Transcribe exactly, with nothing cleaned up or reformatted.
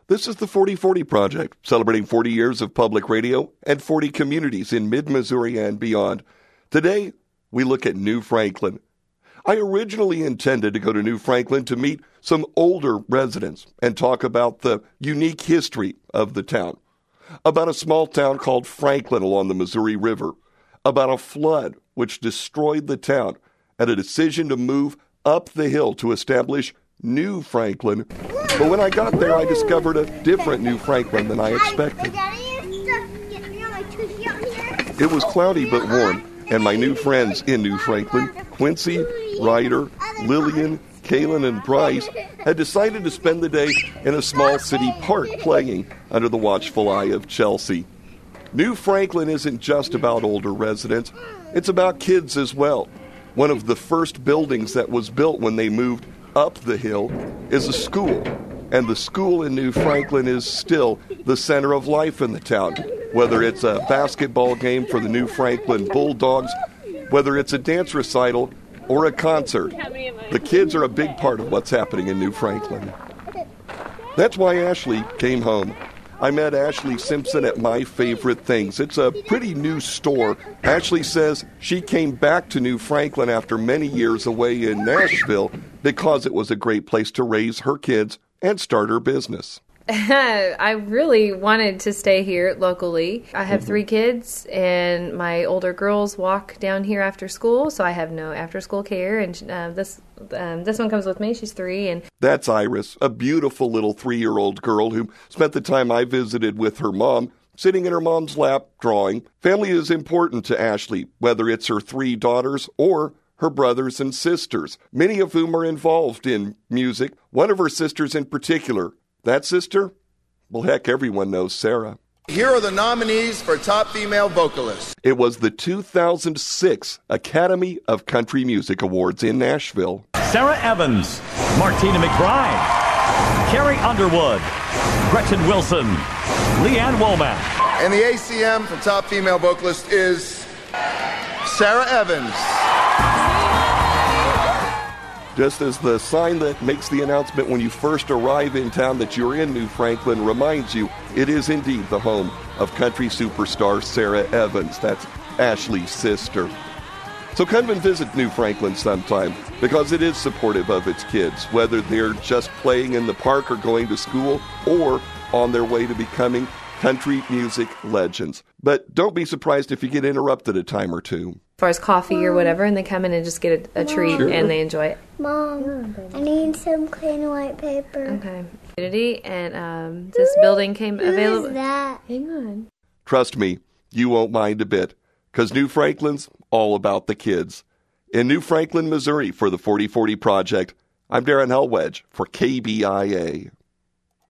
This is the forty forty Project, celebrating forty years of public radio and forty communities in mid-Missouri and beyond. Today, we look at New Franklin. I originally intended to go to New Franklin to meet some older residents and talk about the unique history of the town, about a small town called Franklin along the Missouri River, about a flood which destroyed the town, and a decision to move up the hill to establish New Franklin. But when I got there, I discovered a different New Franklin than I expected. It was cloudy but warm, and my new friends in New Franklin, Quincy, Ryder, Lillian, Kaylin, and Bryce, had decided to spend the day in a small city park playing under the watchful eye of Chelsea. New Franklin isn't just about older residents, it's about kids as well. One of the first buildings that was built when they moved up the hill is a school, and the school in New Franklin is still the center of life in the town. Whether it's a basketball game for the New Franklin Bulldogs, whether it's a dance recital or a concert, the kids are a big part of what's happening in New Franklin. That's why Ashley came home. I met Ashley Simpson at My Favorite Things. It's a pretty new store. Ashley says she came back to New Franklin after many years away in Nashville because it was a great place to raise her kids and start her business. I really wanted to stay here locally. I have three kids, and my older girls walk down here after school, so I have no after-school care. And uh, this um, this one comes with me. She's three. And that's Iris, a beautiful little three-year-old girl who spent the time I visited with her mom, sitting in her mom's lap, drawing. Family is important to Ashley, whether it's her three daughters or her brothers and sisters, many of whom are involved in music. One of her sisters in particular. That sister? Well, heck, everyone knows Sarah. Here are the nominees for Top Female Vocalist. It was the two thousand six Academy of Country Music Awards in Nashville. Sarah Evans, Martina McBride, Carrie Underwood, Gretchen Wilson, Leanne Womack. And the A C M for Top Female Vocalist is Sarah Evans. Just as the sign that makes the announcement when you first arrive in town that you're in New Franklin reminds you, it is indeed the home of country superstar Sarah Evans. That's Ashley's sister. So come and visit New Franklin sometime, because it is supportive of its kids, whether they're just playing in the park or going to school or on their way to becoming country music legends. But don't be surprised if you get interrupted a time or two. As far as coffee Mom. or whatever, and they come in and just get a, a treat, sure. and they enjoy it. Mom, I need some clean white paper. Okay. And um, this Who building came Who available. Is that? Hang on. Trust me, you won't mind a bit, because New Franklin's all about the kids. In New Franklin, Missouri, for the forty forty Project, I'm Darren Hellwedge for K B I A.